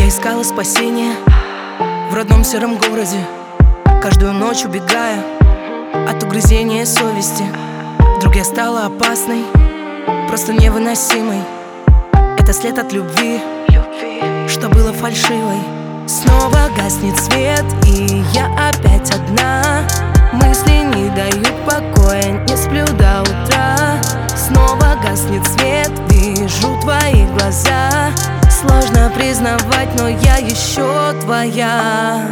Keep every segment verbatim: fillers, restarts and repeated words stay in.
искала спасения в родном сером городе, каждую ночь убегая от угрызения совести. Вдруг я стала опасной, просто невыносимой. Это след от любви, что было фальшивой. Снова гаснет свет, и я опять одна. Мысли не дают покоя, не сплю до утра. Снова гаснет свет, вижу твои глаза. Сложно признавать, но я еще твоя.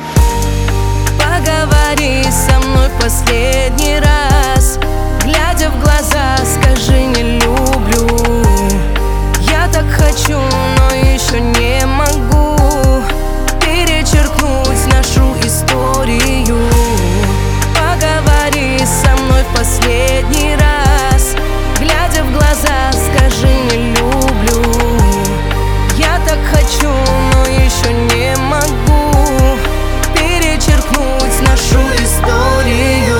Поговори со мной в последний раз, глядя в глаза, скажи: не люблю. Я так хочу, но еще не могу перечеркнуть нашу историю. Поговори со мной в последний раз, глядя в глаза, скажи: не люблю. Я так хочу, но еще не могу перечеркнуть нашу историю.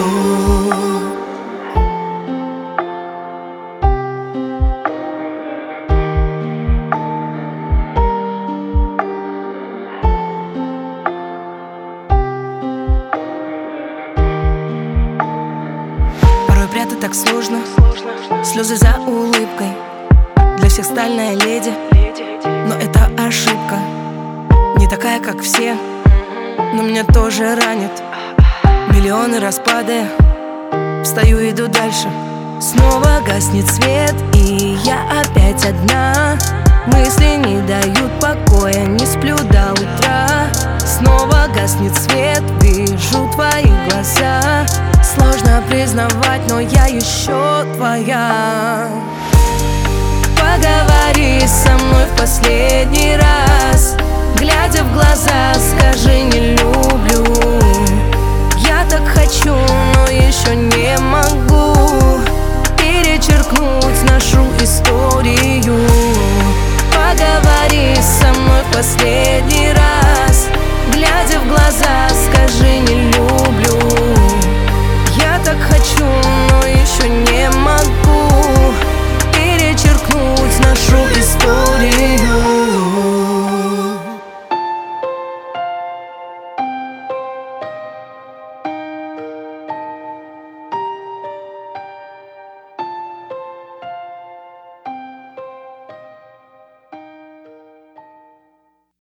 Порой прятать так сложно, слезы за улыбкой. Для всех стальная леди, но это ошибка. Не такая, как все, но меня тоже ранит. Миллионы распады, встаю, иду дальше. Снова гаснет свет, и я опять одна. Мысли не дают покоя, не сплю до утра. Снова гаснет свет, вижу твои глаза. Сложно признавать, но я еще твоя. Поговори со мной в последний раз, глядя в глаза, скажи: не люблю. Я так хочу, но еще не могу перечеркнуть нашу историю. Поговори со мной в последний раз,